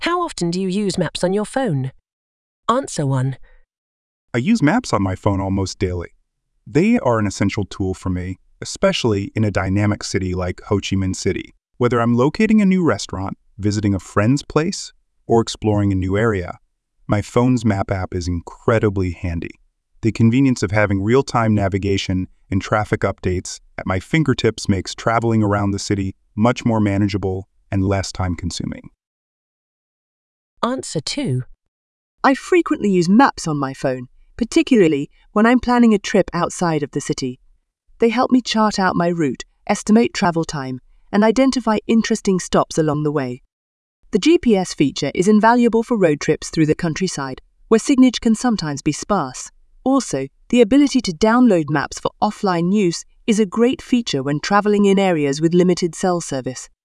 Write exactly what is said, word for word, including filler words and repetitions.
How often do you use maps on your phone? Answer one. I use maps on my phone almost daily. They are an essential tool for me, especially in a dynamic city like Ho Chi Minh City. Whether I'm locating a new restaurant, visiting a friend's place, or exploring a new area, my phone's map app is incredibly handy. The convenience of having real-time navigation and traffic updates at my fingertips makes traveling around the city much more manageable and less time-consuming. Answer two. I frequently use maps on my phone, particularly when I'm planning a trip outside of the city. They help me chart out my route, estimate travel time, and identify interesting stops along the way. The G P S feature is invaluable for road trips through the countryside, where signage can sometimes be sparse. Also, the ability to download maps for offline use is a great feature when traveling in areas with limited cell service.